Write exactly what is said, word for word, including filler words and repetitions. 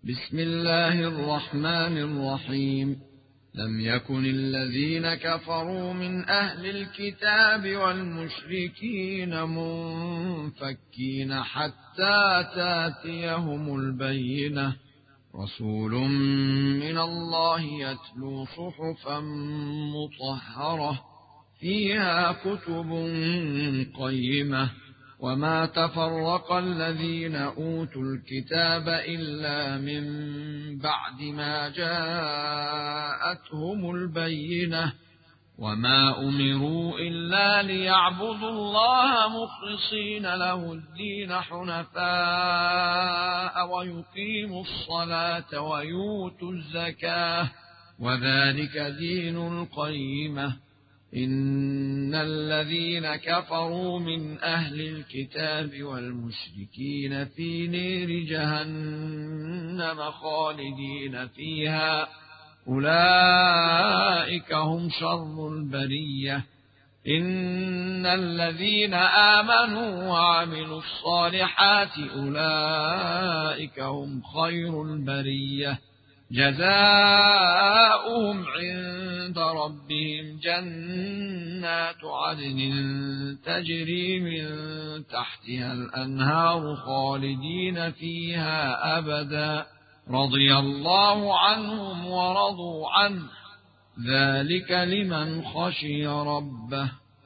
بسم الله الرحمن الرحيم. لم يكن الذين كفروا من أهل الكتاب والمشركين منفكين حتى تاتيهم البينة، رسول من الله يتلو صحفا مطهرة فيها كتب قيمة. وما تفرق الذين أوتوا الكتاب إلا من بعد ما جاءتهم البينة، وما أمروا إلا ليعبدوا الله مخلصين له الدين حنفاء ويقيموا الصلاة ويؤتوا الزكاة، وذلك دين القيمة. إن الذين كفروا من أهل الكتاب والمشركين في نير جهنم خالدين فيها، أولئك هم شر البرية. إن الذين آمنوا وعملوا الصالحات أولئك هم خير البرية، جزاؤهم عند ربهم جنات عدن تجري من تحتها الأنهار خالدين فيها أبدا، رضي الله عنهم ورضوا عنه، ذلك لمن خشي ربه.